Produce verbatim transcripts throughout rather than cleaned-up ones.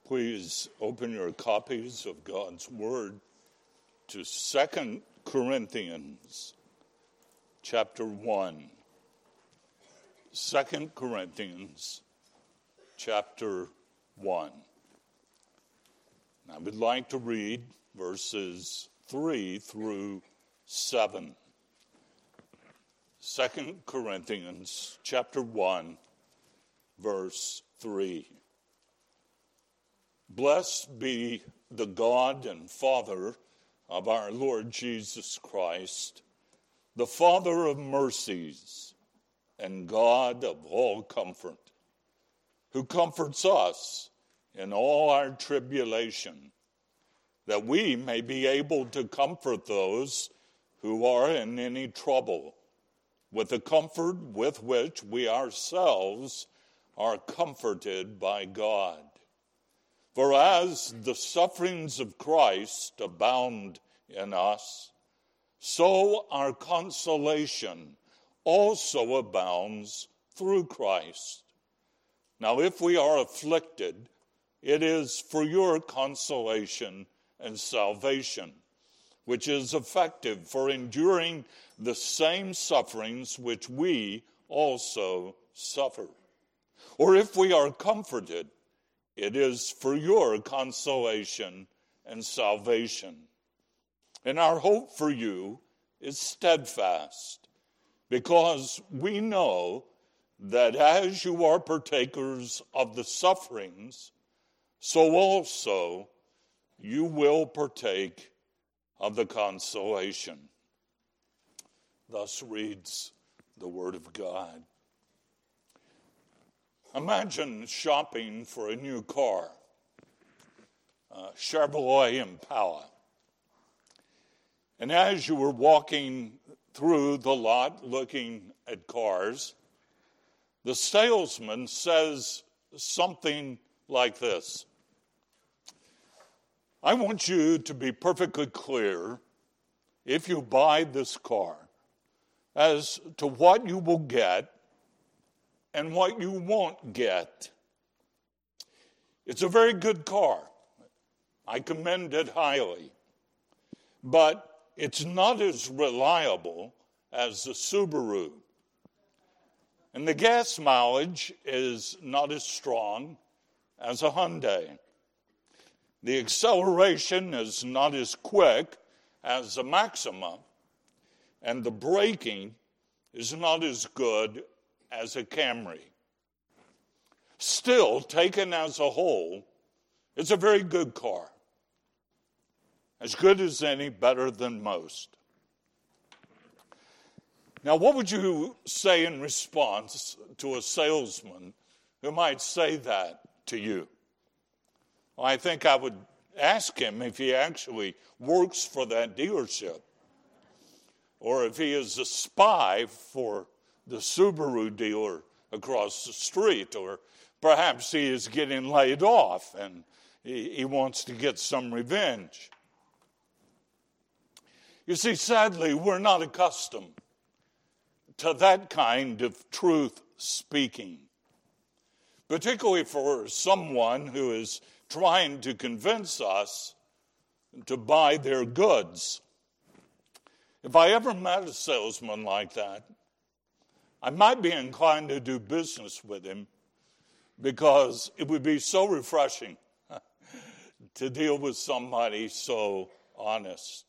Please open your copies of God's Word to Second Corinthians chapter one. Second Corinthians chapter one. I would like to read verses three through seven. Second Corinthians chapter one, verse three. Blessed be the God and Father of our Lord Jesus Christ, the Father of mercies and God of all comfort, who comforts us in all our tribulation, that we may be able to comfort those who are in any trouble, with the comfort with which we ourselves are comforted by God. For as the sufferings of Christ abound in us, so our consolation also abounds through Christ. Now, if we are afflicted, it is for your consolation and salvation, which is effective for enduring the same sufferings which we also suffer. Or if we are comforted, it is for your consolation and salvation. And our hope for you is steadfast, because we know that as you are partakers of the sufferings, so also you will partake of the consolation. Thus reads the Word of God. Imagine shopping for a new car, a Chevrolet Impala. And as you were walking through the lot looking at cars, the salesman says something like this: I want you to be perfectly clear, if you buy this car, as to what you will get and what you won't get. It's a very good car. I commend it highly. But it's not as reliable as the Subaru. And the gas mileage is not as strong as a Hyundai. The acceleration is not as quick as a Maxima. And the braking is not as good as a Camry. Still, taken as a whole, it's a very good car. As good as any, better than most. Now, what would you say in response to a salesman who might say that to you? Well, I think I would ask him if he actually works for that dealership, or if he is a spy for the Subaru dealer across the street, or perhaps he is getting laid off and he, he wants to get some revenge. You see, sadly, we're not accustomed to that kind of truth speaking, particularly for someone who is trying to convince us to buy their goods. If I ever met a salesman like that, I might be inclined to do business with him, because it would be so refreshing to deal with somebody so honest.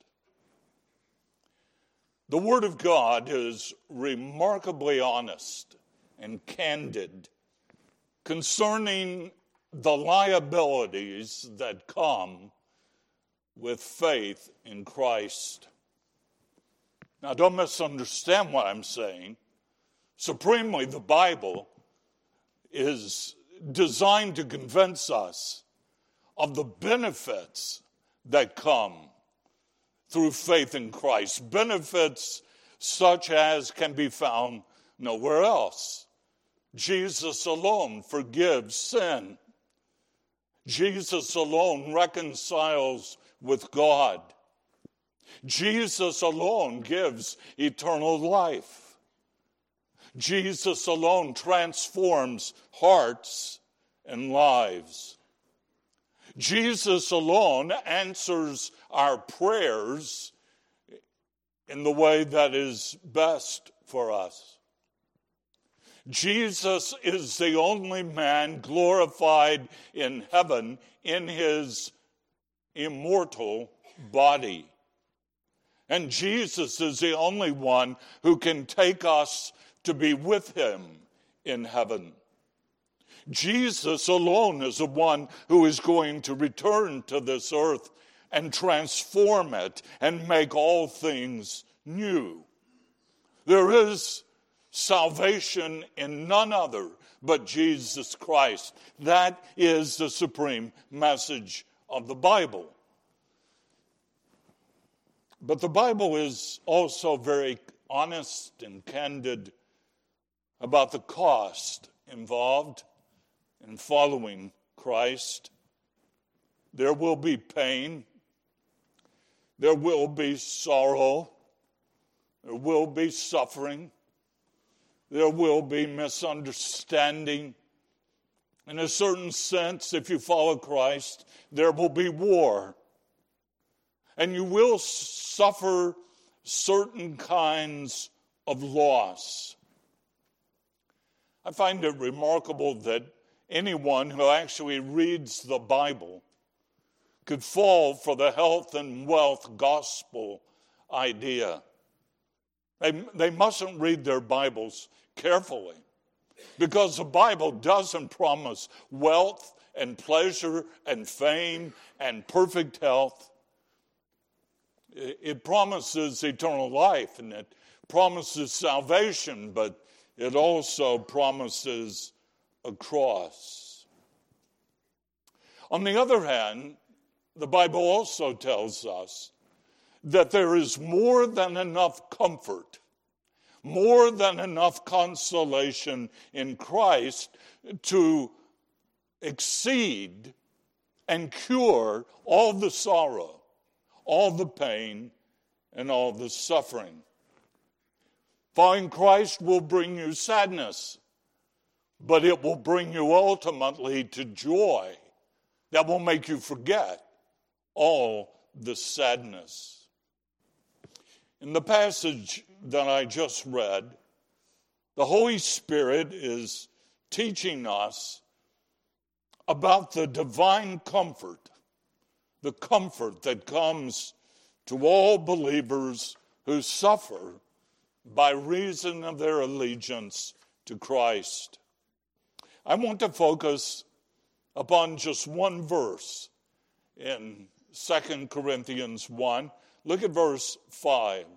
The Word of God is remarkably honest and candid concerning the liabilities that come with faith in Christ. Now, don't misunderstand what I'm saying. Supremely, the Bible is designed to convince us of the benefits that come through faith in Christ. Benefits such as can be found nowhere else. Jesus alone forgives sin. Jesus alone reconciles with God. Jesus alone gives eternal life. Jesus alone transforms hearts and lives. Jesus alone answers our prayers in the way that is best for us. Jesus is the only man glorified in heaven in his immortal body. And Jesus is the only one who can take us to be with him in heaven. Jesus alone is the one who is going to return to this earth and transform it and make all things new. There is salvation in none other but Jesus Christ. That is the supreme message of the Bible. But the Bible is also very honest and candid about the cost involved in following Christ. There will be pain. There will be sorrow. There will be suffering. There will be misunderstanding. In a certain sense, if you follow Christ, there will be war. And you will suffer certain kinds of loss. I find it remarkable that anyone who actually reads the Bible could fall for the health and wealth gospel idea. They, they mustn't read their Bibles carefully, because the Bible doesn't promise wealth and pleasure and fame and perfect health. It, it promises eternal life, and it promises salvation, but it also promises a cross. On the other hand, the Bible also tells us that there is more than enough comfort, more than enough consolation in Christ to exceed and cure all the sorrow, all the pain, and all the suffering. Following Christ will bring you sadness, but it will bring you ultimately to joy that will make you forget all the sadness. In the passage that I just read, the Holy Spirit is teaching us about the divine comfort, the comfort that comes to all believers who suffer by reason of their allegiance to Christ. I want to focus upon just one verse in Second Corinthians one. Look at verse five.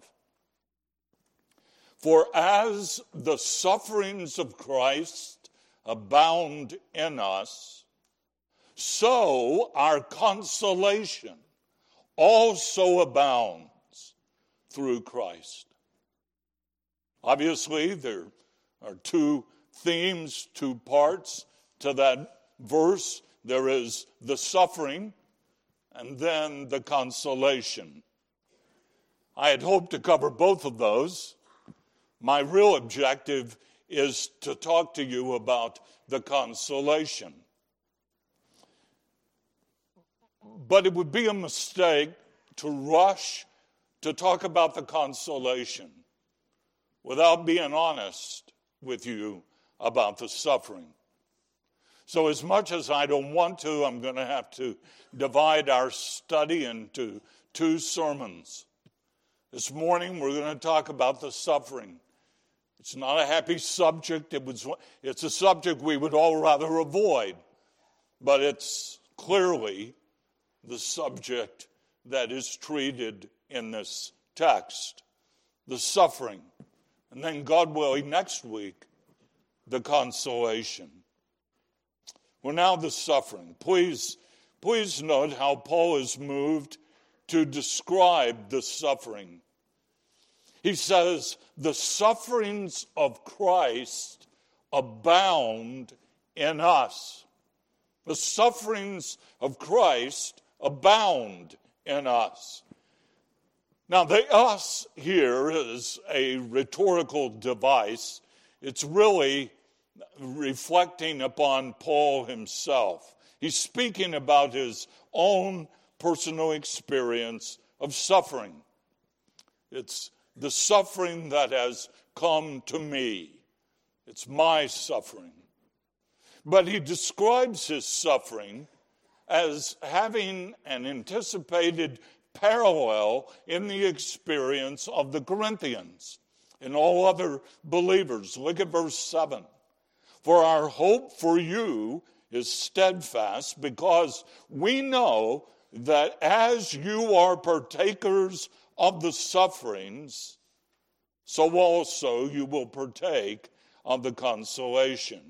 For as the sufferings of Christ abound in us, so our consolation also abounds through Christ. Obviously, there are two themes, two parts to that verse. There is the suffering and then the consolation. I had hoped to cover both of those. My real objective is to talk to you about the consolation. But it would be a mistake to rush to talk about the consolation without being honest with you about the suffering. So as much as I don't want to, I'm going to have to divide our study into two sermons. This morning we're going to talk about the suffering. It's not a happy subject. It was, it's a subject we would all rather avoid, but it's clearly the subject that is treated in this text, the suffering. And then, God willing, next week, the consolation. Well, now the suffering. Please, please note how Paul is moved to describe the suffering. He says, the sufferings of Christ abound in us. The sufferings of Christ abound in us. Now, the us here is a rhetorical device. It's really reflecting upon Paul himself. He's speaking about his own personal experience of suffering. It's the suffering that has come to me. It's my suffering. But he describes his suffering as having an anticipated parallel in the experience of the Corinthians and all other believers. Look at verse seven. For our hope for you is steadfast, because we know that as you are partakers of the sufferings, so also you will partake of the consolation.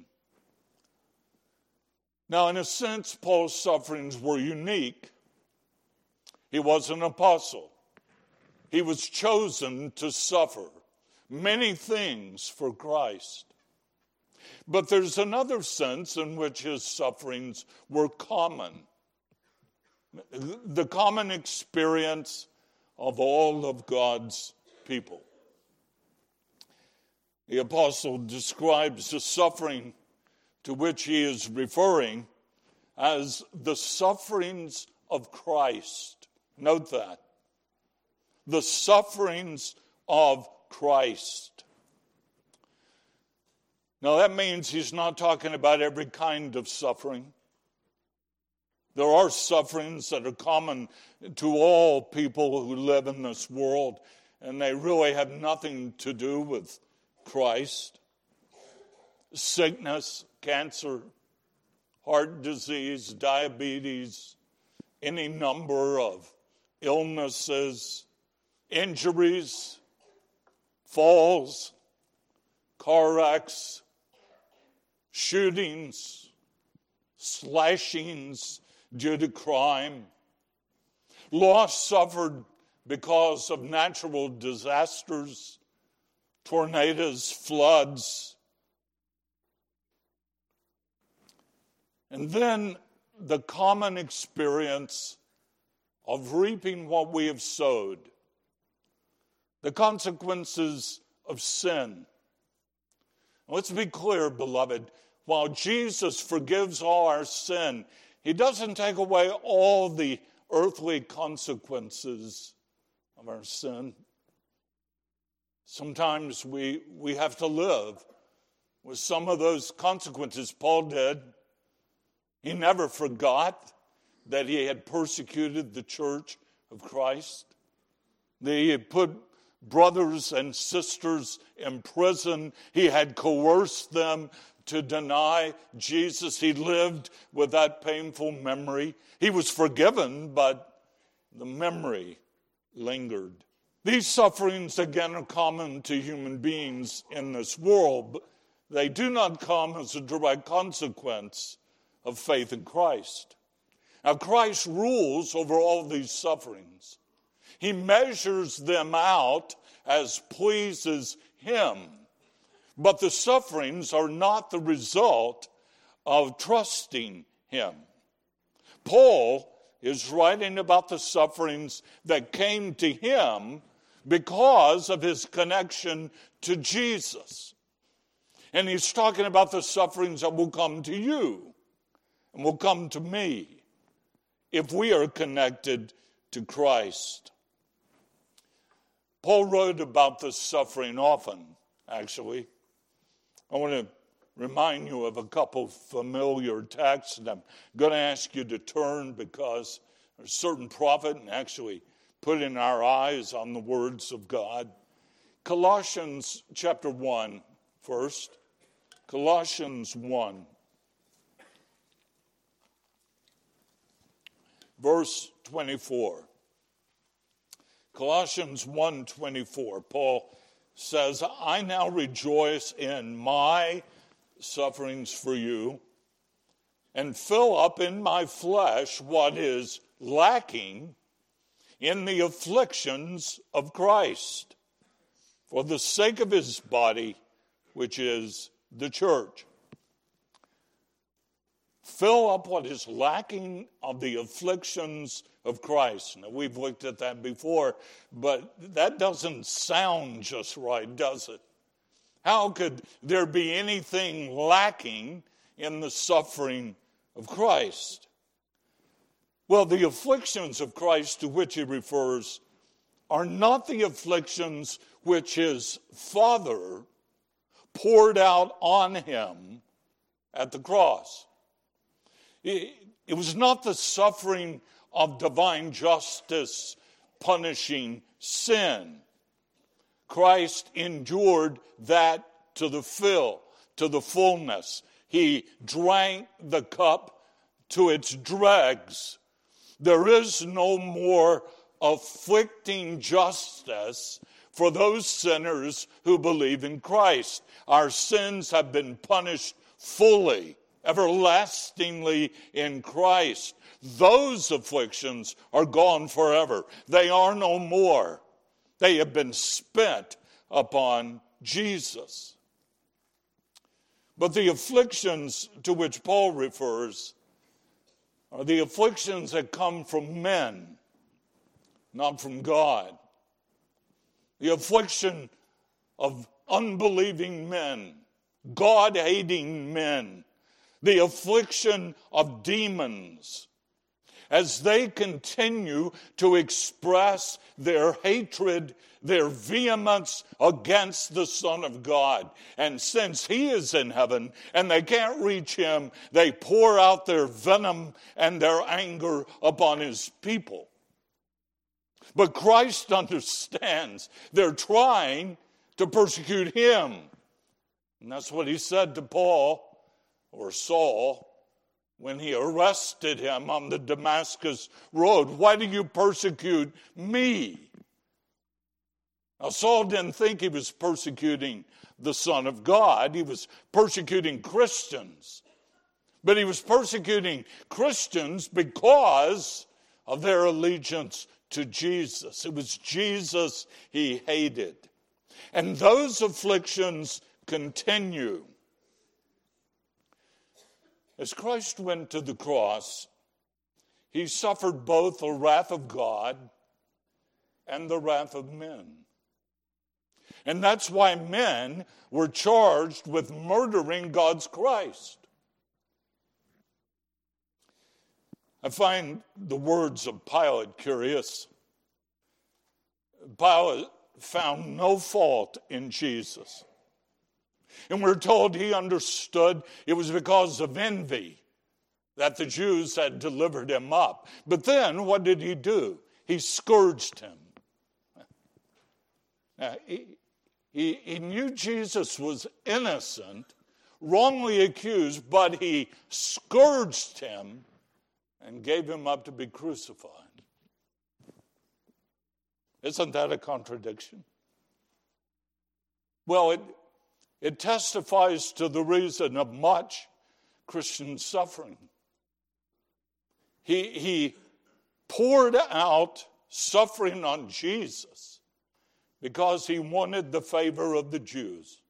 Now, in a sense, Paul's sufferings were unique. He was an apostle. He was chosen to suffer many things for Christ. But there's another sense in which his sufferings were common. The common experience of all of God's people. The apostle describes the suffering to which he is referring as the sufferings of Christ. Note that. The sufferings of Christ. Now that means he's not talking about every kind of suffering. There are sufferings that are common to all people who live in this world, and they really have nothing to do with Christ. Sickness, cancer, heart disease, diabetes, any number of illnesses, injuries, falls, car wrecks, shootings, slashings due to crime, loss suffered because of natural disasters, tornadoes, floods. And then the common experience of reaping what we have sowed, the consequences of sin. Let's be clear, beloved. While Jesus forgives all our sin, he doesn't take away all the earthly consequences of our sin. Sometimes we, we have to live with some of those consequences. Paul did. He never forgot that he had persecuted the church of Christ. That he had put brothers and sisters in prison. He had coerced them to deny Jesus. He lived with that painful memory. He was forgiven, but the memory lingered. These sufferings, again, are common to human beings in this world, but they do not come as a direct consequence of faith in Christ. Now, Christ rules over all these sufferings. He measures them out as pleases him. But the sufferings are not the result of trusting him. Paul is writing about the sufferings that came to him because of his connection to Jesus. And he's talking about the sufferings that will come to you and will come to me if we are connected to Christ. Paul wrote about this suffering often, actually. I want to remind you of a couple familiar texts, and I'm going to ask you to turn because there's a certain prophet, and actually putting our eyes on the words of God. Colossians chapter one first. Colossians one. Verse twenty-four. Colossians one twenty-four. Paul says, I now rejoice in my sufferings for you and fill up in my flesh what is lacking in the afflictions of Christ for the sake of his body, which is the church. Fill up what is lacking of the afflictions of Christ. Now, we've looked at that before, but that doesn't sound just right, does it? How could there be anything lacking in the suffering of Christ. Well, the afflictions of Christ to which he refers are not the afflictions which his Father poured out on him at the cross. It, it was not the suffering of divine justice punishing sin. Christ endured that to the fill, to the fullness. He drank the cup to its dregs. There is no more afflicting justice for those sinners who believe in Christ. Our sins have been punished fully, everlastingly in Christ. Those afflictions are gone forever. They are no more. They have been spent upon Jesus. But the afflictions to which Paul refers are the afflictions that come from men, not from God. The affliction of unbelieving men, God-hating men, the affliction of demons, as they continue to express their hatred, their vehemence against the Son of God. And since he is in heaven and they can't reach him, they pour out their venom and their anger upon his people. But Christ understands they're trying to persecute him. And that's what he said to Paul, or Saul, when he arrested him on the Damascus road. Why do you persecute me? Now, Saul didn't think he was persecuting the Son of God. He was persecuting Christians. But he was persecuting Christians because of their allegiance to Jesus. It was Jesus he hated. And those afflictions continue. As Christ went to the cross, he suffered both the wrath of God and the wrath of men. And that's why men were charged with murdering God's Christ. I find the words of Pilate curious. Pilate found no fault in Jesus. And we're told he understood it was because of envy that the Jews had delivered him up. But then what did he do? He scourged him. Now, he, he, he knew Jesus was innocent, wrongly accused, but he scourged him and gave him up to be crucified. Isn't that a contradiction? Well, it It testifies to the reason of much Christian suffering. He, he poured out suffering on Jesus because he wanted the favor of the Jews.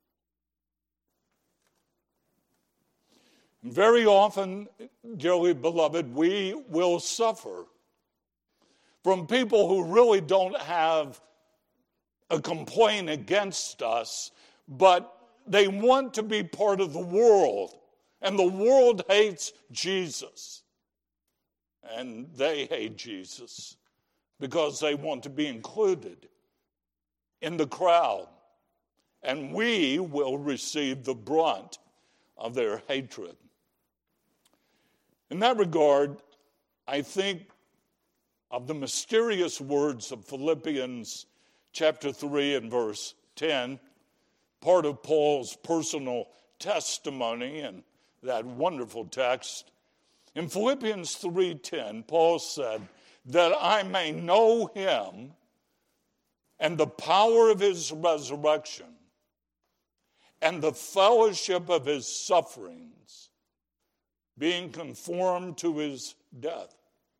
Very often, dearly beloved, we will suffer from people who really don't have a complaint against us, but they want to be part of the world, and the world hates Jesus. And they hate Jesus because they want to be included in the crowd. And we will receive the brunt of their hatred. In that regard, I think of the mysterious words of Philippians chapter three and verse ten, part of Paul's personal testimony in that wonderful text. In Philippians three ten, Paul said, that I may know him and the power of his resurrection and the fellowship of his sufferings, being conformed to his death.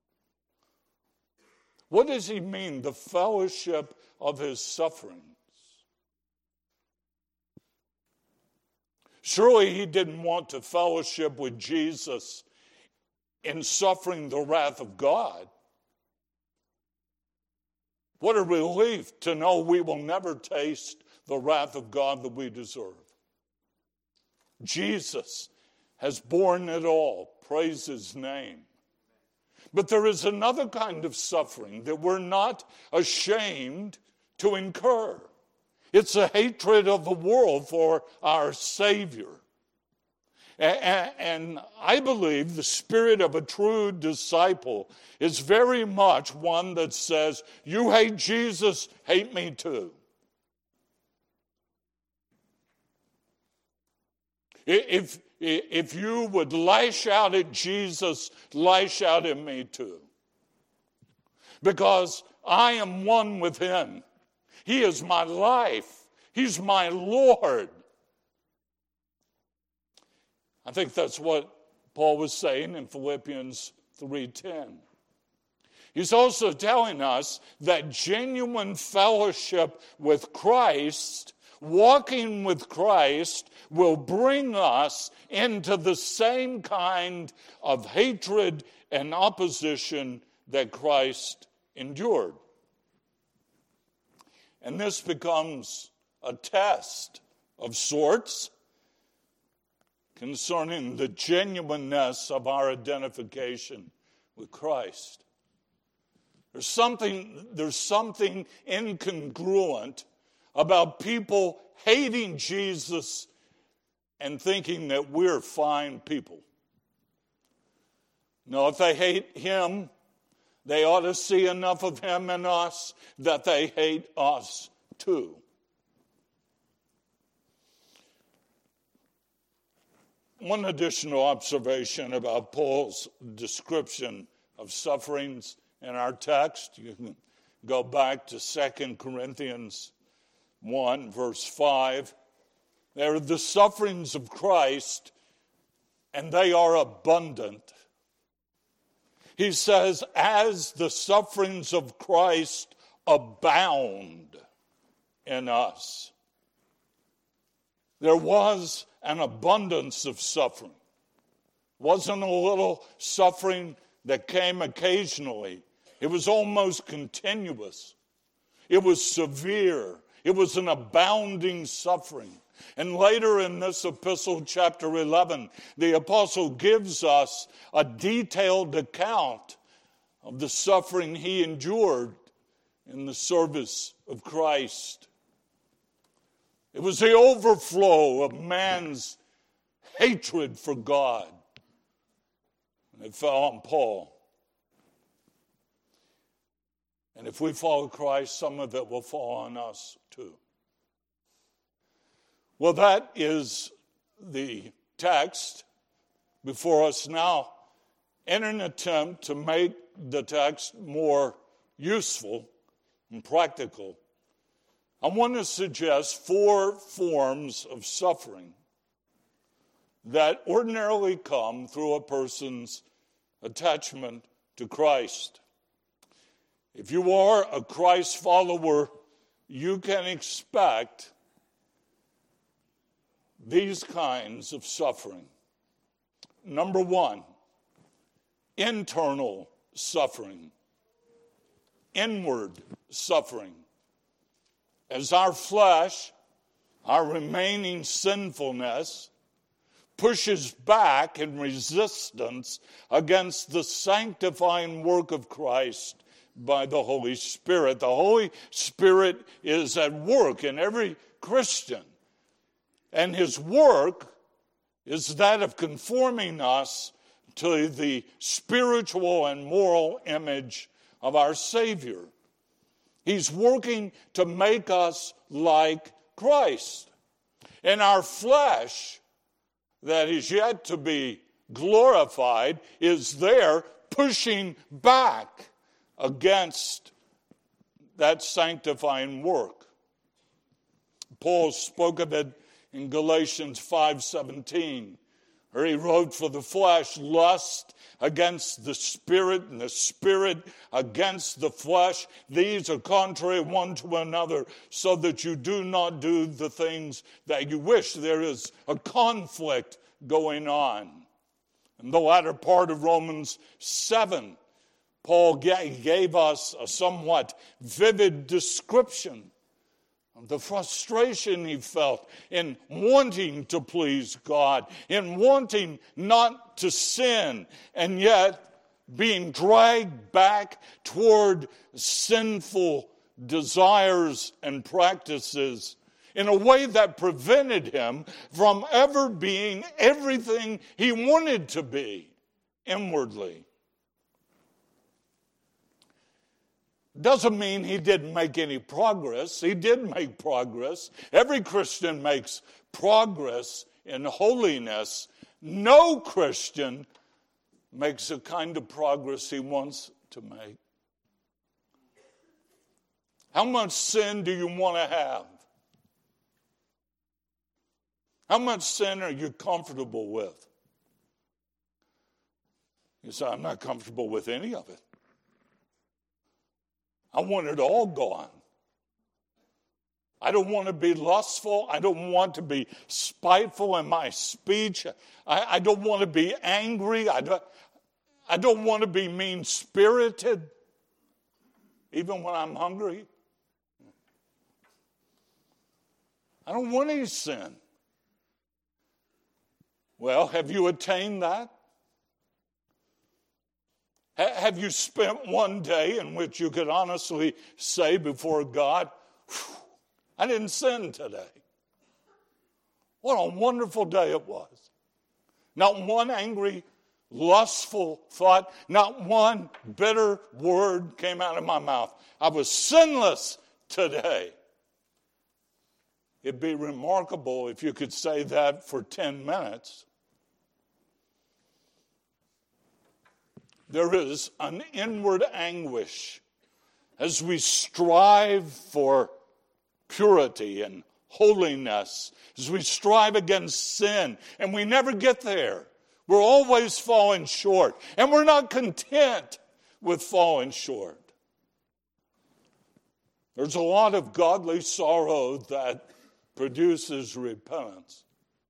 What does he mean, the fellowship of his sufferings? Surely he didn't want to fellowship with Jesus in suffering the wrath of God. What a relief to know we will never taste the wrath of God that we deserve. Jesus has borne it all. Praise his name. But there is another kind of suffering that we're not ashamed to incur. It's a hatred of the world for our Savior. And I believe the spirit of a true disciple is very much one that says, you hate Jesus, hate me too. If, if you would lash out at Jesus, lash out at me too. Because I am one with him. He is my life. He's my Lord. I think that's what Paul was saying in Philippians three ten. He's also telling us that genuine fellowship with Christ, walking with Christ, will bring us into the same kind of hatred and opposition that Christ endured. And this becomes a test of sorts concerning the genuineness of our identification with Christ. There's something, there's something incongruent about people hating Jesus and thinking that we're fine people. No, if they hate him, they ought to see enough of him in us that they hate us too. One additional observation about Paul's description of sufferings in our text. You can go back to Second Corinthians one, verse five. They are the sufferings of Christ, and they are abundant. He says, as the sufferings of Christ abound in us. There was an abundance of suffering. It wasn't a little suffering that came occasionally. It was almost continuous. It was severe. It was an abounding suffering. And later in this epistle, chapter eleven, the apostle gives us a detailed account of the suffering he endured in the service of Christ. It was the overflow of man's hatred for God. And it fell on Paul. And if we follow Christ, some of it will fall on us too. Well, that is the text before us now. In an attempt to make the text more useful and practical, I want to suggest four forms of suffering that ordinarily come through a person's attachment to Christ. If you are a Christ follower, you can expect these kinds of suffering. Number one, internal suffering, inward suffering. As our flesh, our remaining sinfulness, pushes back in resistance against the sanctifying work of Christ by the Holy Spirit. The Holy Spirit is at work in every Christian. And his work is that of conforming us to the spiritual and moral image of our Savior. He's working to make us like Christ. And our flesh, that is yet to be glorified, is there pushing back against that sanctifying work. Paul spoke of it in Galatians five seventeen, where he wrote, for the flesh lust against the spirit, and the spirit against the flesh. These are contrary one to another, so that you do not do the things that you wish. There is a conflict going on. In the latter part of Romans seven, Paul gave us a somewhat vivid description the frustration he felt in wanting to please God, in wanting not to sin, and yet being dragged back toward sinful desires and practices in a way that prevented him from ever being everything he wanted to be inwardly. Doesn't mean he didn't make any progress. He did make progress. Every Christian makes progress in holiness. No Christian makes the kind of progress he wants to make. How much sin do you want to have? How much sin are you comfortable with? You say, I'm not comfortable with any of it. I want it all gone. I don't want to be lustful. I don't want to be spiteful in my speech. I, I don't want to be angry. I don't, I don't want to be mean-spirited, even when I'm hungry. I don't want any sin. Well, have you attained that? Have you spent one day in which you could honestly say before God, I didn't sin today? What a wonderful day it was. Not one angry, lustful thought, not one bitter word came out of my mouth. I was sinless today. It'd be remarkable if you could say that for ten minutes. There is an inward anguish as we strive for purity and holiness, as we strive against sin, and we never get there. We're always falling short, and we're not content with falling short. There's a lot of godly sorrow that produces repentance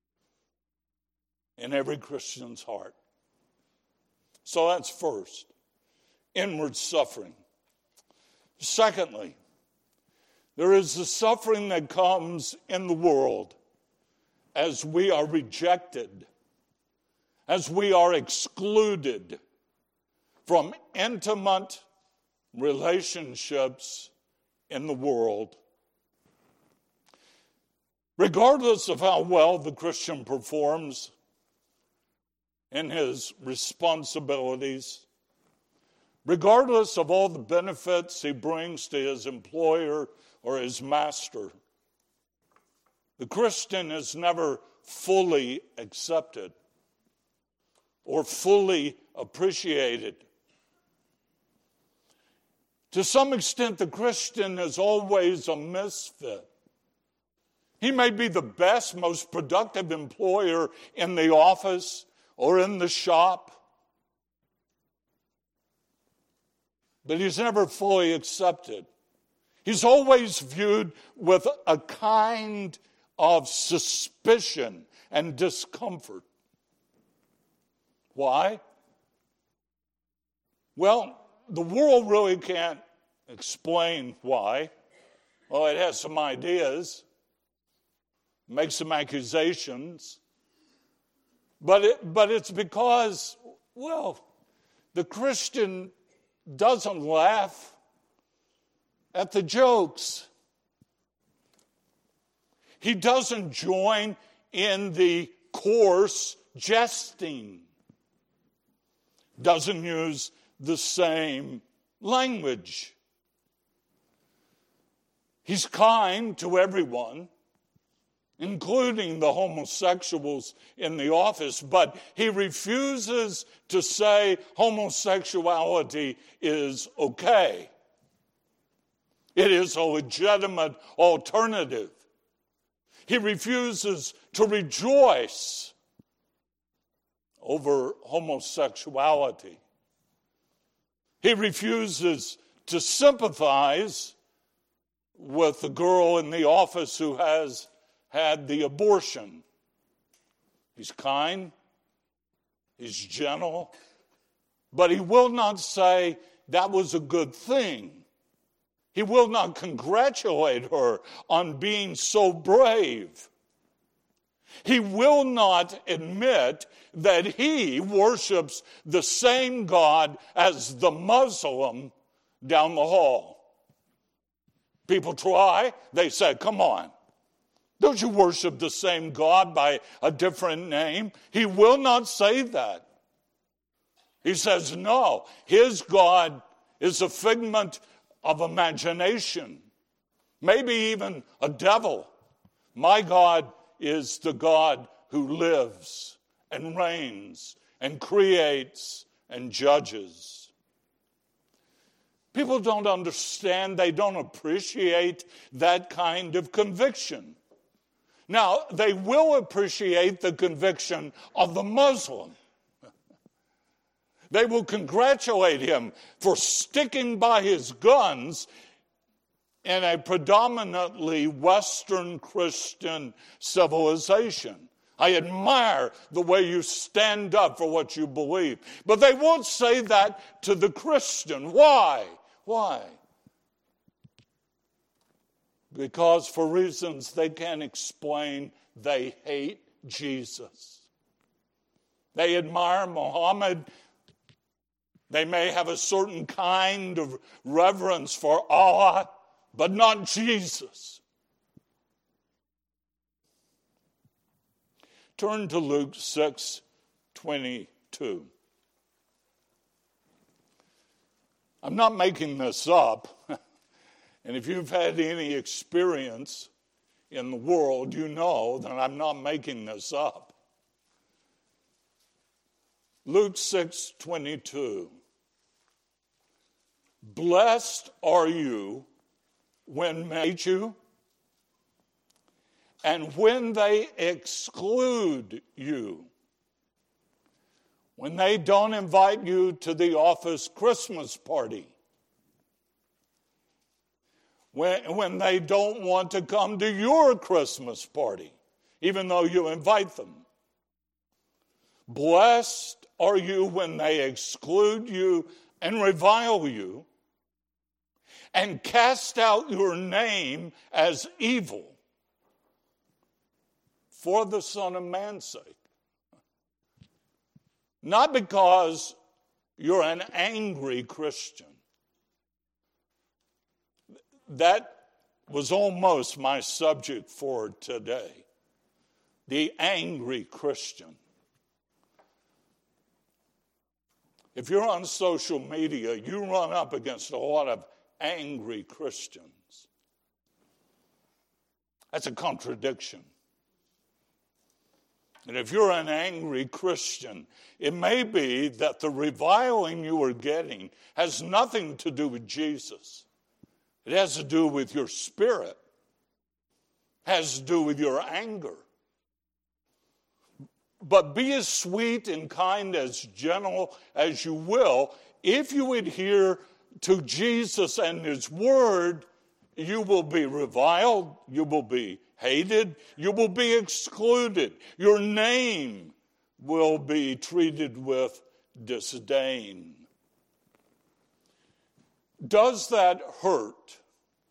in every Christian's heart. So that's first, inward suffering. Secondly, there is the suffering that comes in the world as we are rejected, as we are excluded from intimate relationships in the world. Regardless of how well the Christian performs in his responsibilities, regardless of all the benefits he brings to his employer or his master, the Christian is never fully accepted or fully appreciated. To some extent, the Christian is always a misfit. He may be the best, most productive employer in the office or in the shop, but he's never fully accepted. He's always viewed with a kind of suspicion and discomfort. Why? Well, the world really can't explain why. Well, it has some ideas, makes some accusations, but it, but it's because, well, the Christian doesn't laugh at the jokes. He doesn't join in the coarse jesting. Doesn't use the same language. He's kind to everyone, including the homosexuals in the office, but he refuses to say homosexuality is okay. It is a legitimate alternative. He refuses to rejoice over homosexuality. He refuses to sympathize with the girl in the office who has had the abortion. He's kind, he's gentle, but he will not say that was a good thing. He will not congratulate her on being so brave. He will not admit that he worships the same God as the Muslim down the hall. People try, they say, come on, don't you worship the same God by a different name? He will not say that. He says, no, his God is a figment of imagination, maybe even a devil. My God is the God who lives and reigns and creates and judges. People don't understand, they don't appreciate that kind of conviction. Now, they will appreciate the conviction of the Muslim. They will congratulate him for sticking by his guns in a predominantly Western Christian civilization. I admire the way you stand up for what you believe. But they won't say that to the Christian. Why? Why? Because for reasons they can't explain, they hate Jesus. They admire Muhammad. They may have a certain kind of reverence for Allah, but not Jesus. Turn to Luke six twenty-two. I'm not making this up. And if you've had any experience in the world, you know that I'm not making this up. Luke six twenty-two. Blessed are you when they hate you, and when they exclude you, when they don't invite you to the office Christmas party, when, when they don't want to come to your Christmas party, even though you invite them. Blessed are you when they exclude you and revile you, and cast out your name as evil for the Son of Man's sake. Not because you're an angry Christian. That was almost my subject for today. The angry Christian. If you're on social media, you run up against a lot of angry Christians. That's a contradiction. And if you're an angry Christian, it may be that the reviling you are getting has nothing to do with Jesus. It has to do with your spirit. It has to do with your anger. But be as sweet and kind, as gentle as you will. If you adhere to Jesus and his word, you will be reviled, you will be hated, you will be excluded. Your name will be treated with disdain. Does that hurt?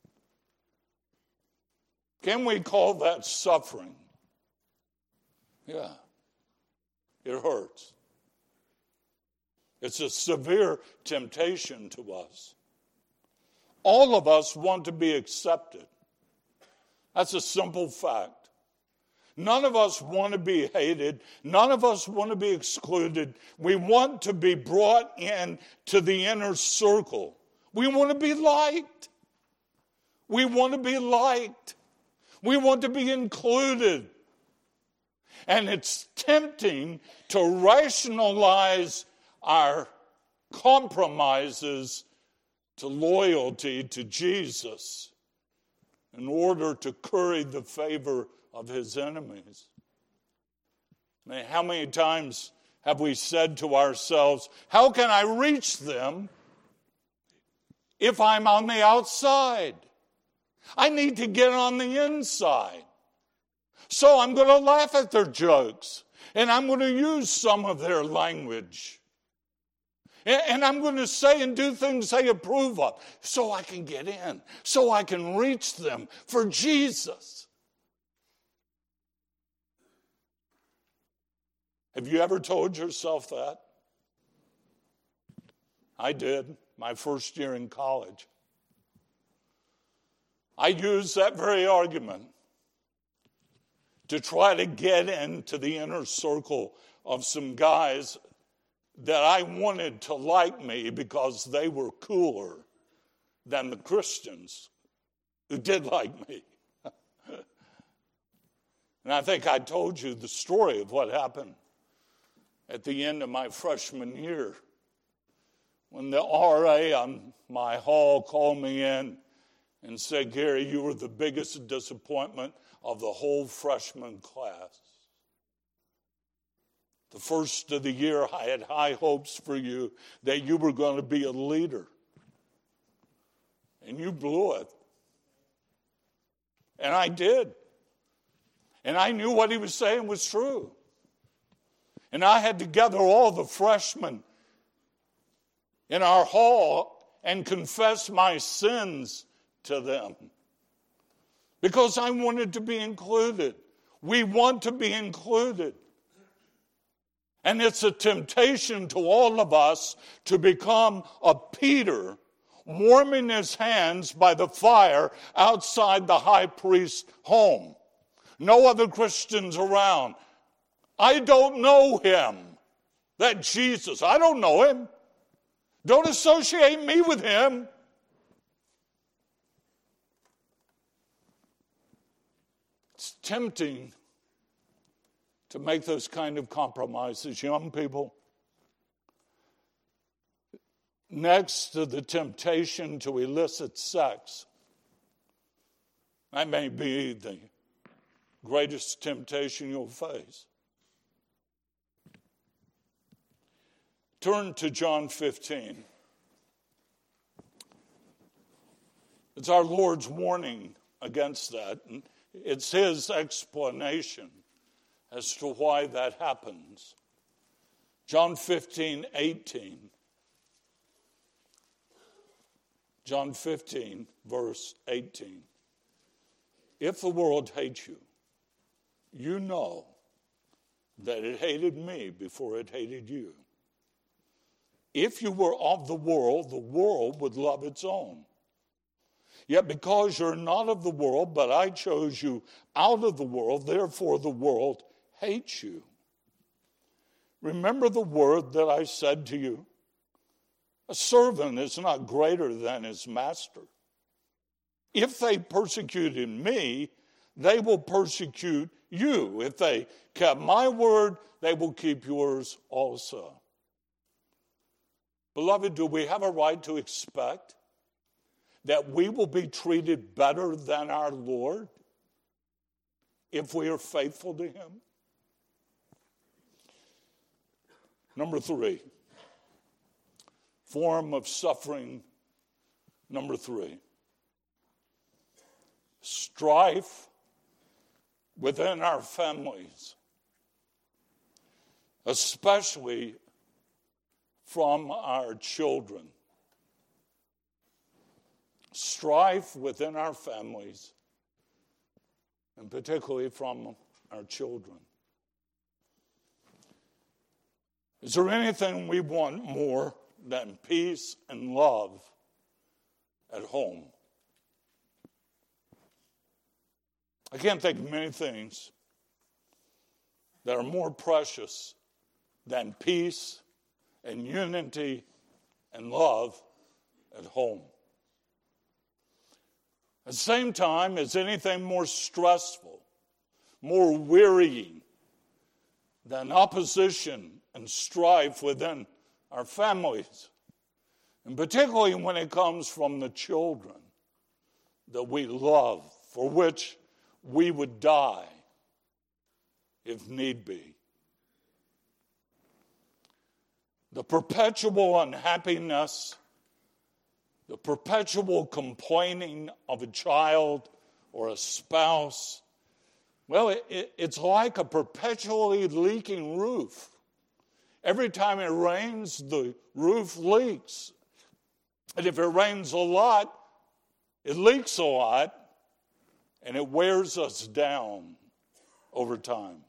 Can we call that suffering? Yeah, it hurts. It's a severe temptation to us. All of us want to be accepted. That's a simple fact. None of us want to be hated. None of us want to be excluded. We want to be brought in to the inner circle. We want to be liked. We want to be liked. We want to be included. And it's tempting to rationalize our compromises to loyalty to Jesus in order to curry the favor of his enemies. I mean, how many times have we said to ourselves, how can I reach them if I'm on the outside? I need to get on the inside. So I'm going to laugh at their jokes, and I'm going to use some of their language. And I'm going to say and do things they approve of so I can get in, so I can reach them for Jesus. Have you ever told yourself that? I did, my first year in college. I used that very argument to try to get into the inner circle of some guys that I wanted to like me because they were cooler than the Christians who did like me. And I think I told you the story of what happened at the end of my freshman year when the R A on my hall called me in and said, Gary, you were the biggest disappointment of the whole freshman class. The first of the year, I had high hopes for you that you were going to be a leader. And you blew it. And I did. And I knew what he was saying was true. And I had to gather all the freshmen in our hall and confess my sins to them. Because I wanted to be included. We want to be included. And it's a temptation to all of us to become a Peter warming his hands by the fire outside the high priest's home. No other Christians around. I don't know him. That Jesus, I don't know him. Don't associate me with him. It's tempting to make those kind of compromises, young people. Next to the temptation to illicit sex, that may be the greatest temptation you'll face. Turn to John fifteen. It's our Lord's warning against that. And it's his explanation as to why that happens. John fifteen, eighteen. John fifteen, verse eighteen. If the world hates you, you know that it hated me before it hated you. If you were of the world, the world would love its own. Yet because you're not of the world, but I chose you out of the world, therefore the world hates you. Remember the word that I said to you. A servant is not greater than his master. If they persecuted me, they will persecute you. If they kept my word, they will keep yours also. Beloved, do we have a right to expect that we will be treated better than our Lord if we are faithful to him? Number three, form of suffering number three. Strife within our families, especially from our children. Strife within our families, and particularly from our children. Is there anything we want more than peace and love at home? I can't think of many things that are more precious than peace and unity and love at home. At the same time, is anything more stressful, more wearying than opposition and strife within our families? And particularly when it comes from the children that we love, for which we would die if need be. The perpetual unhappiness, the perpetual complaining of a child or a spouse, well, it, it, it's like a perpetually leaking roof. Every time it rains, the roof leaks. And if it rains a lot, it leaks a lot, and it wears us down over time.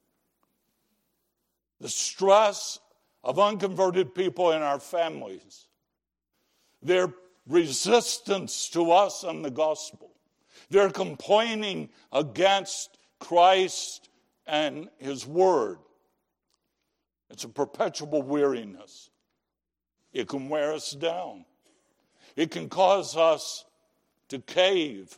The stress of unconverted people in our families, their resistance to us and the gospel, their complaining against Christ and his word. It's a perpetual weariness. It can wear us down. It can cause us to cave.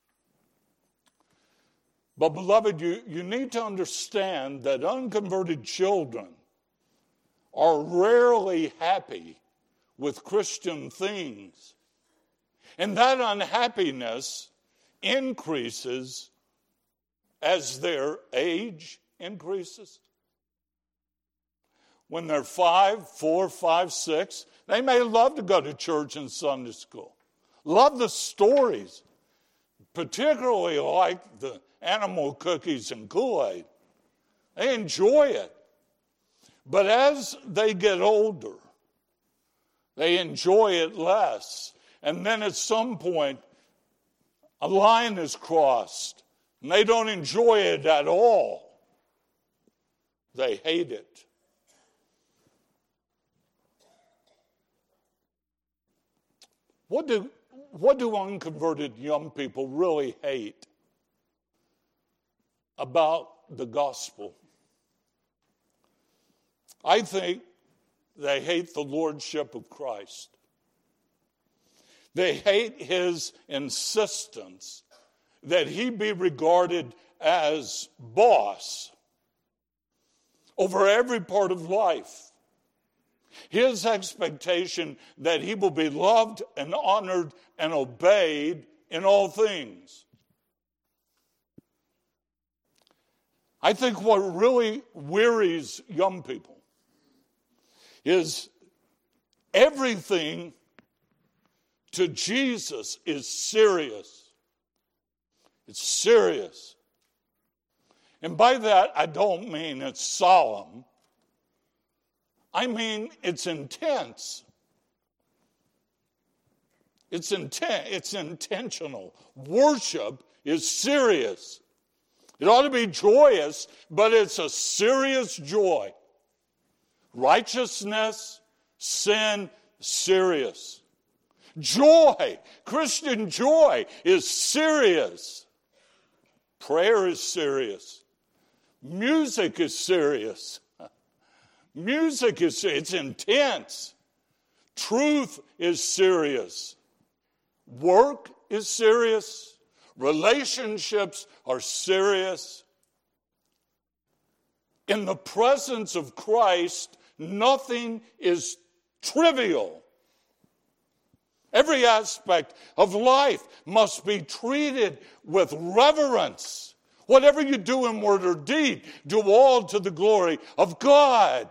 But beloved, you, you need to understand that unconverted children are rarely happy with Christian things. And that unhappiness increases as their age increases. When they're five, four, five, six, they may love to go to church and Sunday school. Love the stories, particularly like the animal cookies and Kool-Aid. They enjoy it. But as they get older, they enjoy it less. And then at some point, a line is crossed, and they don't enjoy it at all. They hate it. What do, what do unconverted young people really hate about the gospel? I think they hate the lordship of Christ. They hate his insistence that he be regarded as boss over every part of life. His expectation that he will be loved and honored and obeyed in all things. I think what really wearies young people is everything to Jesus is serious. It's serious. And by that, I don't mean it's solemn. I mean it's intense. It's intent. It's intentional. Worship is serious. It ought to be joyous, but it's a serious joy. Righteousness, sin, serious. Joy, Christian joy is serious. Prayer is serious. Music is serious. Music is it's intense. Truth is serious. Work is serious. Relationships are serious. In the presence of Christ, nothing is trivial. Every aspect of life must be treated with reverence. Whatever you do in word or deed, do all to the glory of God.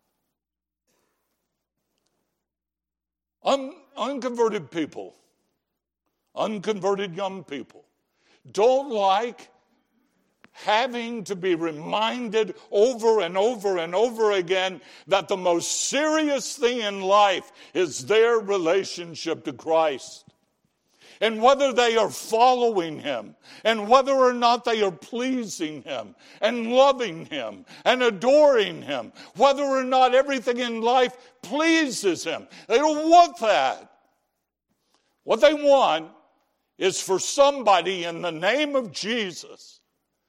Un- unconverted people, unconverted young people, don't like having to be reminded over and over and over again that the most serious thing in life is their relationship to Christ. And whether they are following him, and whether or not they are pleasing him, and loving him, and adoring him, whether or not everything in life pleases him. They don't want that. What they want is for somebody in the name of Jesus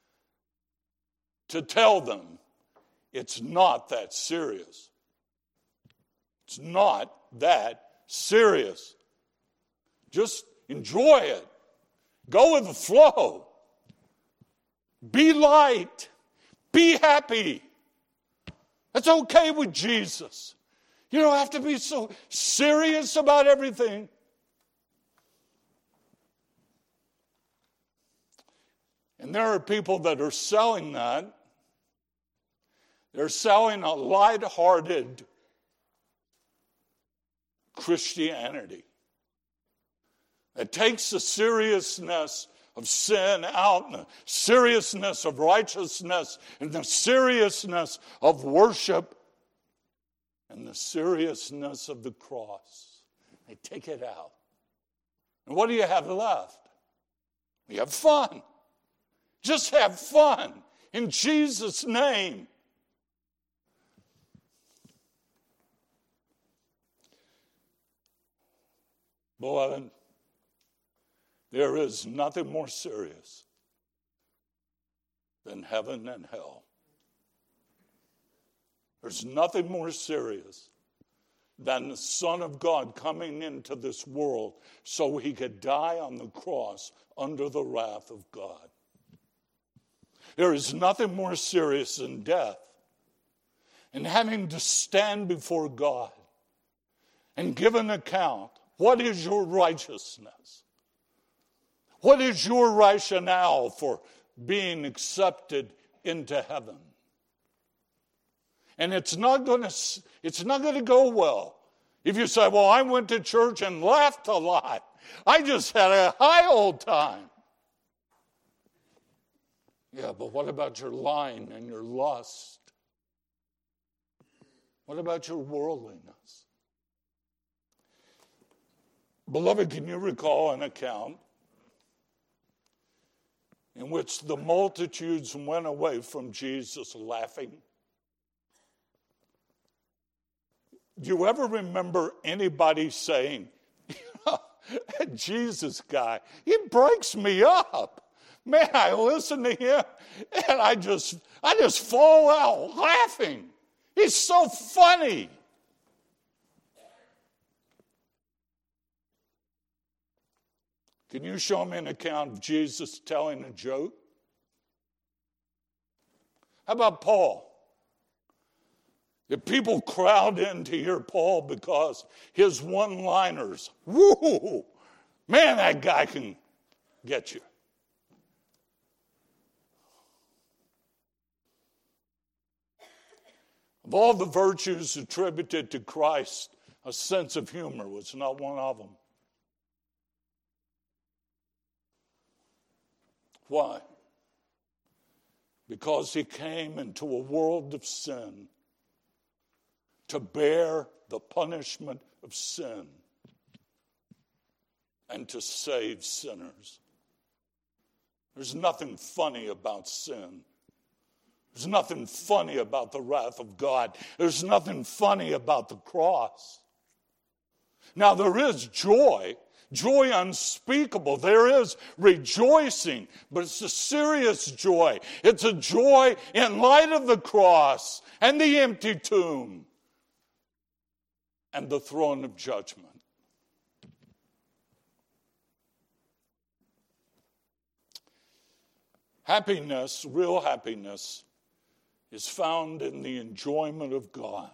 to tell them it's not that serious. It's not that serious. Just enjoy it. Go with the flow. Be light. Be happy. That's okay with Jesus. You don't have to be so serious about everything. And there are people that are selling that. They're selling a lighthearted Christianity. It takes the seriousness of sin out, and the seriousness of righteousness, and the seriousness of worship, and the seriousness of the cross. They take it out. And what do you have left? You have fun. Just have fun in Jesus' name. Beloved, there is nothing more serious than heaven and hell. There's nothing more serious than the Son of God coming into this world so he could die on the cross under the wrath of God. There is nothing more serious than death and having to stand before God and give an account. What is your righteousness? What is your rationale for being accepted into heaven? And it's not going to it's not going to go well. If you say, well, I went to church and laughed a lot. I just had a high old time. Yeah, but what about your lying and your lust? What about your worldliness? Beloved, can you recall an account in which the multitudes went away from Jesus laughing? Do you ever remember anybody saying, that Jesus guy, he breaks me up. Man, I listen to him and I just, I just fall out laughing. He's so funny. Can you show me an account of Jesus telling a joke? How about Paul? If people crowd in to hear Paul because his one-liners, woo, man, that guy can get you. Of all the virtues attributed to Christ, a sense of humor was not one of them. Why? Because he came into a world of sin to bear the punishment of sin and to save sinners. There's nothing funny about sin. There's nothing funny about the wrath of God. There's nothing funny about the cross. Now, there is joy, joy unspeakable. There is rejoicing, but it's a serious joy. It's a joy in light of the cross and the empty tomb and the throne of judgment. Happiness, real happiness, is found in the enjoyment of God.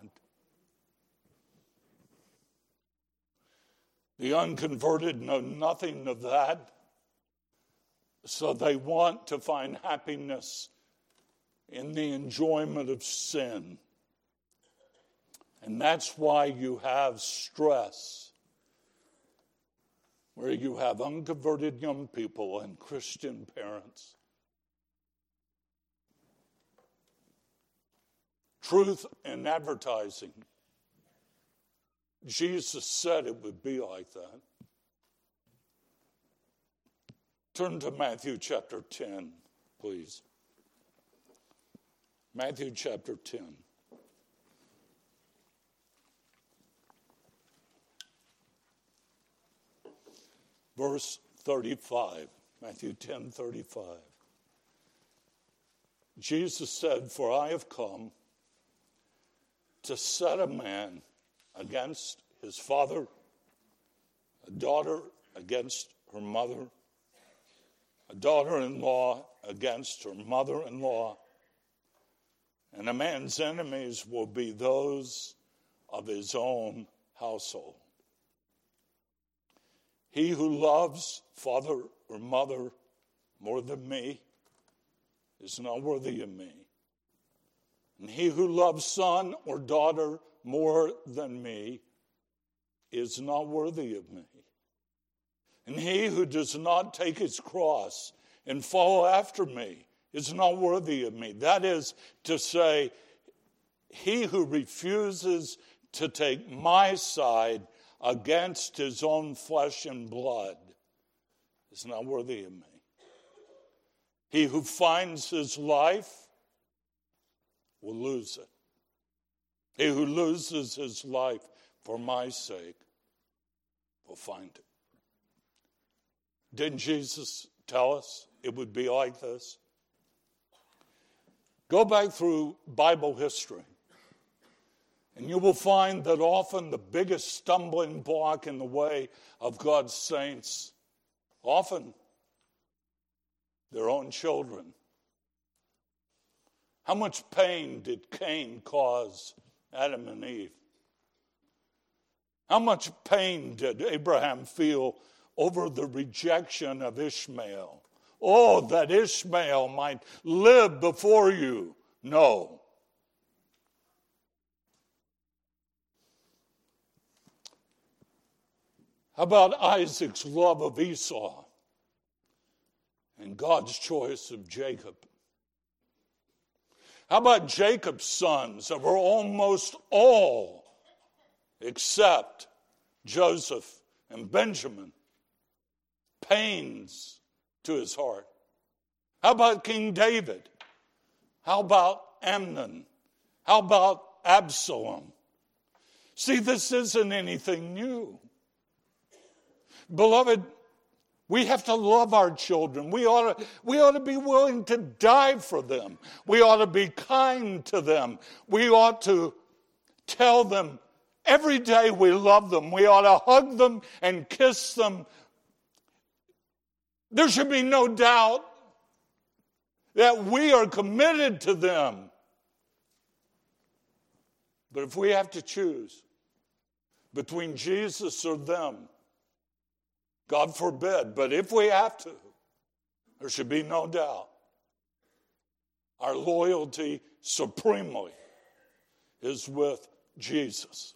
The unconverted know nothing of that, so they want to find happiness in the enjoyment of sin. And that's why you have stress, where you have unconverted young people and Christian parents. Truth in advertising. Jesus said it would be like that. Turn to Matthew chapter ten, please. Matthew chapter ten. Verse thirty-five. Matthew ten, thirty-five. Jesus said, "For I have come to set a man against his father, a daughter against her mother, a daughter-in-law against her mother-in-law, and a man's enemies will be those of his own household. He who loves father or mother more than me is not worthy of me. And he who loves son or daughter more than me is not worthy of me. And he who does not take his cross and follow after me is not worthy of me." That is to say, he who refuses to take my side against his own flesh and blood is not worthy of me. He who finds his life will lose it. He who loses his life for my sake will find it. Didn't Jesus tell us it would be like this? Go back through Bible history, and you will find that often the biggest stumbling block in the way of God's saints, often their own children. How much pain did Cain cause Adam and Eve? How much pain did Abraham feel over the rejection of Ishmael? Oh, that Ishmael might live before you. No. How about Isaac's love of Esau and God's choice of Jacob? How about Jacob's sons that were almost all except Joseph and Benjamin? Pains to his heart. How about King David? How about Amnon? How about Absalom? See, this isn't anything new. Beloved, we have to love our children. We ought to, we ought to be willing to die for them. We ought to be kind to them. We ought to tell them every day we love them. We ought to hug them and kiss them. There should be no doubt that we are committed to them. But if we have to choose between Jesus or them, God forbid, but if we have to, there should be no doubt our loyalty supremely is with Jesus.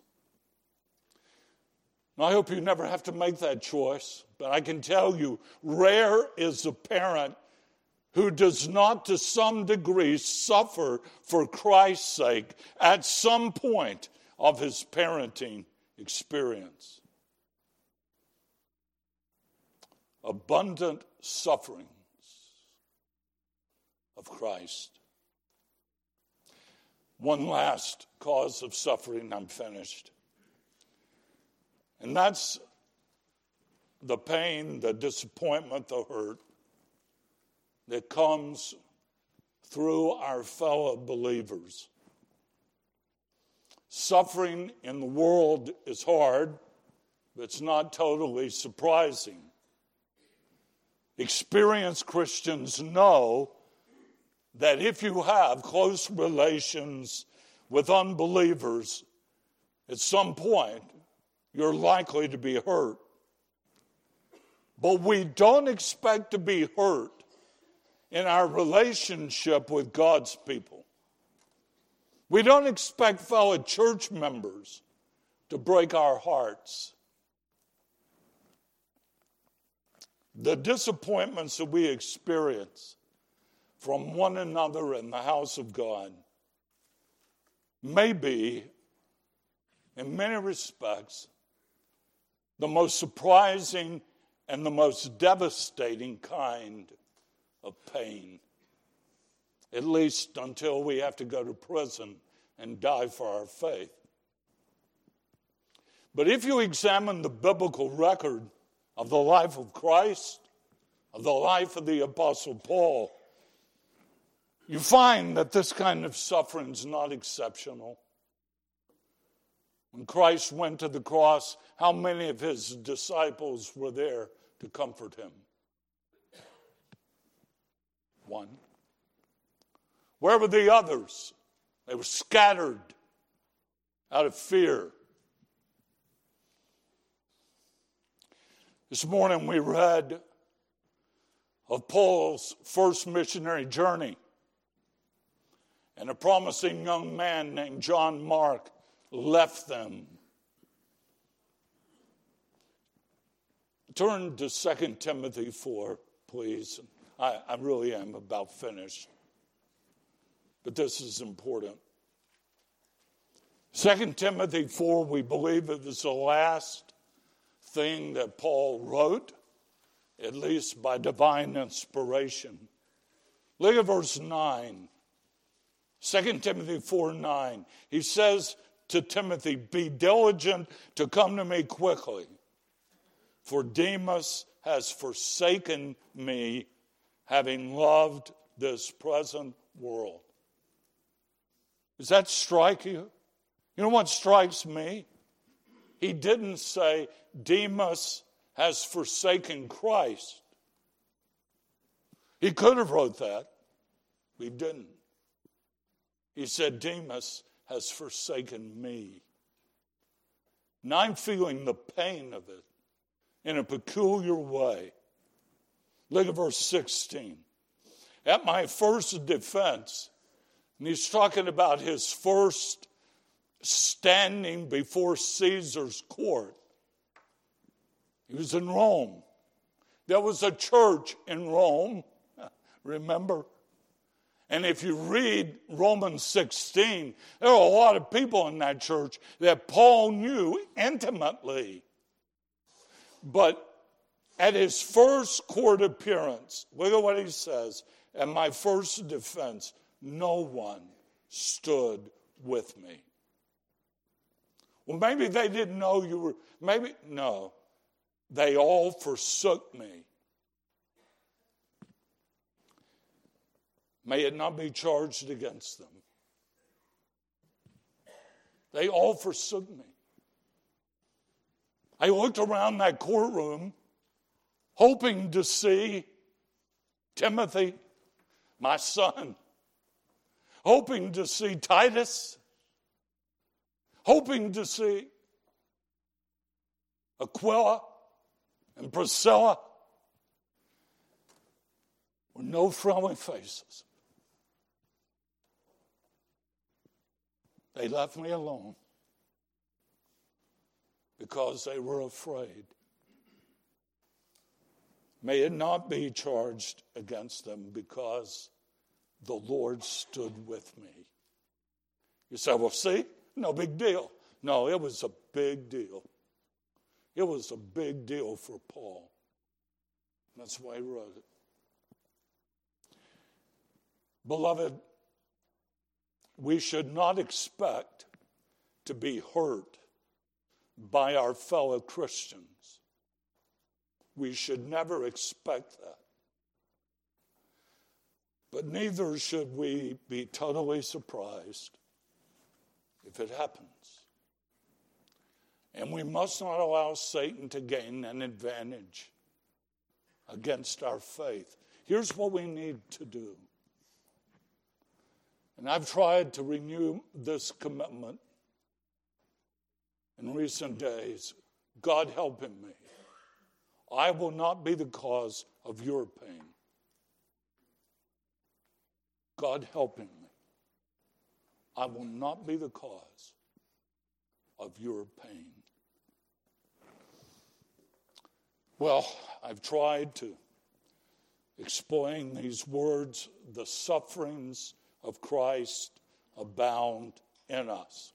Now, I hope you never have to make that choice, but I can tell you, rare is the parent who does not to some degree suffer for Christ's sake at some point of his parenting experience. Abundant sufferings of Christ. One last cause of suffering, I'm finished. And that's the pain, the disappointment, the hurt that comes through our fellow believers. Suffering in the world is hard, but it's not totally surprising. Experienced Christians know that if you have close relations with unbelievers, at some point, you're likely to be hurt. But we don't expect to be hurt in our relationship with God's people. We don't expect fellow church members to break our hearts. The disappointments that we experience from one another in the house of God may be, in many respects, the most surprising and the most devastating kind of pain, at least until we have to go to prison and die for our faith. But if you examine the biblical record of the life of Christ, of the life of the Apostle Paul, you find that this kind of suffering is not exceptional. When Christ went to the cross, how many of his disciples were there to comfort him? One. Where were the others? They were scattered out of fear. This morning we read of Paul's first missionary journey, and a promising young man named John Mark left them. Turn to Second Timothy four, please. I, I really am about finished, but this is important. Second Timothy four, we believe it was the last thing that Paul wrote, at least by divine inspiration. Look at verse nine. Second Timothy four nine. He says to Timothy, be diligent to come to me quickly, for Demas has forsaken me, having loved this present world. Does that strike you? You know what strikes me? He didn't say Demas has forsaken Christ. He could have wrote that. He didn't. He said Demas has forsaken me. And I'm feeling the pain of it in a peculiar way. Look at verse sixteen. At my first defense, and he's talking about his first standing before Caesar's court. He was in Rome. There was a church in Rome, remember? And if you read Romans sixteen, there are a lot of people in that church that Paul knew intimately. But at his first court appearance, look at what he says, at my first defense, no one stood with me. Well, maybe they didn't know you were, maybe, no. They all forsook me. May it not be charged against them. They all forsook me. I looked around that courtroom hoping to see Timothy, my son, hoping to see Titus, hoping to see Aquila and Priscilla. With no friendly faces. They left me alone because they were afraid. May it not be charged against them because the Lord stood with me. You say, well, see, no big deal. No, it was a big deal. It was a big deal for Paul. That's why he wrote it. Beloved, we should not expect to be hurt by our fellow Christians. We should never expect that. But neither should we be totally surprised if it happens. And we must not allow Satan to gain an advantage against our faith. Here's what we need to do. And I've tried to renew this commitment in recent days. God helping me. I will not be the cause of your pain. God helping me. I will not be the cause of your pain. Well, I've tried to explain these words, the sufferings of Christ abound in us.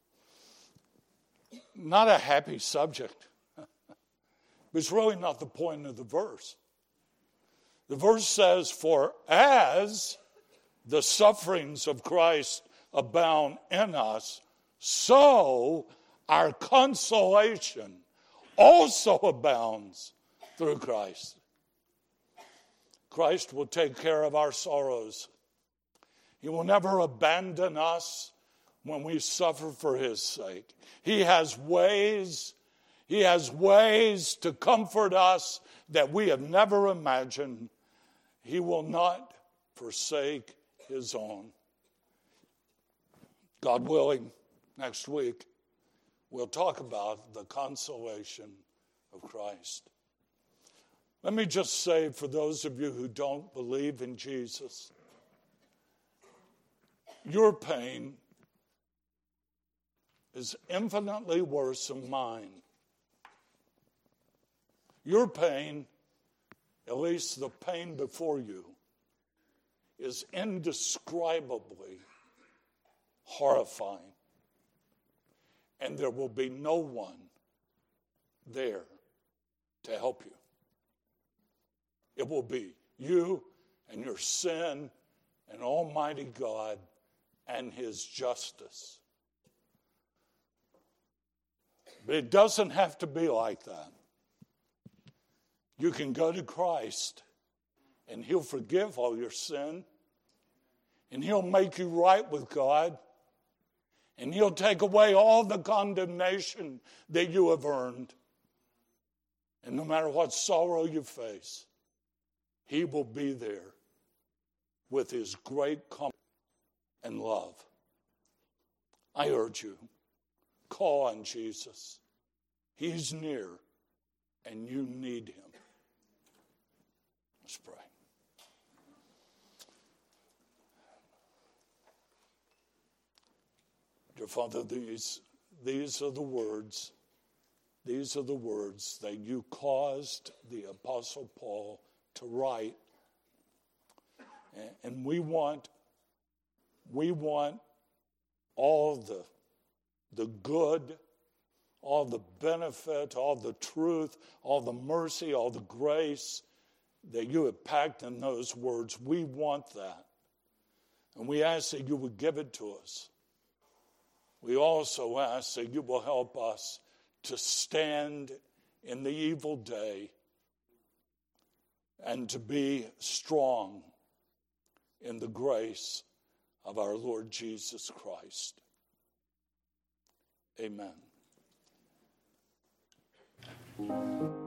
Not a happy subject. It's really not the point of the verse. The verse says, for as the sufferings of Christ abound in us, so our consolation also abounds through Christ. Christ will take care of our sorrows. He will never abandon us when we suffer for his sake. He has ways, he has ways to comfort us that we have never imagined. He will not forsake his own. God willing, next week, we'll talk about the consolation of Christ. Let me just say, for those of you who don't believe in Jesus, your pain is infinitely worse than mine. Your pain, at least the pain before you, is indescribably horrifying. and there will be no one there to help you. It will be you and your sin and Almighty God and his justice. But it doesn't have to be like that. You can go to Christ and he'll forgive all your sin, and he'll make you right with God, and he'll take away all the condemnation that you have earned. And no matter what sorrow you face, he will be there with his great comfort and love. I urge you, call on Jesus. He's near, and you need him. Let's pray. Dear Father, these, these are the words, these are the words that you caused the Apostle Paul to write. And we want, we want all the, the good, all the benefit, all the truth, all the mercy, all the grace that you have packed in those words. We want that. And we ask that you would give it to us. We also ask that you will help us to stand in the evil day and to be strong in the grace of our Lord Jesus Christ. Amen.